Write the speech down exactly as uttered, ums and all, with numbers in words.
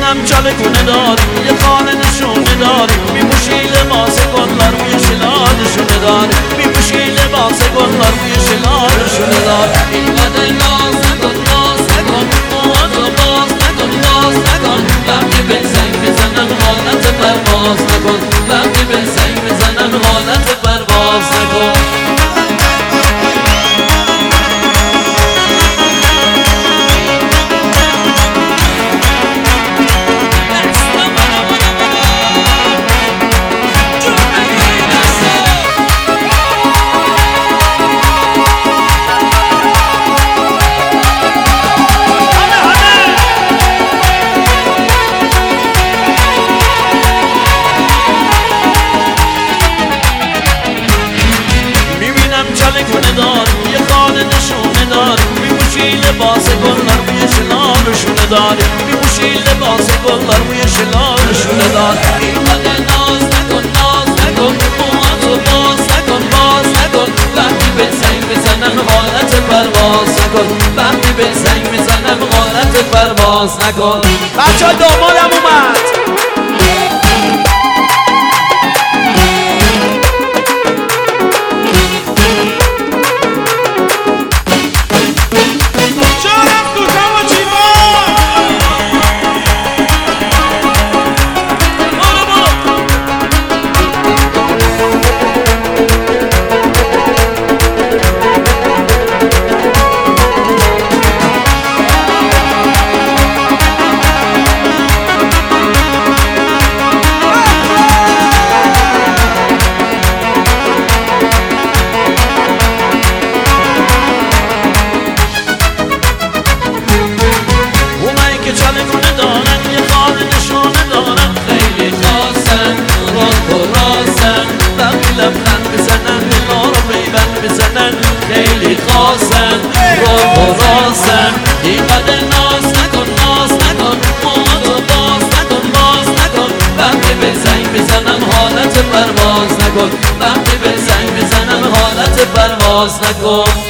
میبینم چاله کنه داری یه خانه نشونه داری میپوشی لباس گلار روی شلالشونه داری میپوشی لباس گلار روی شلالشونه داری اینقدر ناز نکن ناز نکن موهاتو باز نکن باز نکن وقتی به زنگ میزنم حالت پرواز نکن وقتی به زنگ میزنم حالت پرواز نکن چاله کنه داری یه خانه نشونه داری میپوشی لباس گلار روی شلالشونه داری میپوشی لباس گلار روی شلالشونه داری اینقدر ناز نکن ناز نکن موهاتو باز نکن باز نکن وقتی به زنگ میزنم حالت پرواز نکن وقتی به زنگ میزنم حالت پرواز نکن بچه ها دامادم اومد چاله کنه دارن یه خانه نشونه دارن خیلی خاصن راک و راسن وقتی لبخند بزنن دلا رو پیوند بزنن خیلی خاصن راک و راسن اینقدر ناز نکن ناز نکن موهاتو باز نکن باز نکن وقتی به زنگ میزنم حالت پرواز نکن وقتی به زنگ میزنم حالت پرواز نکن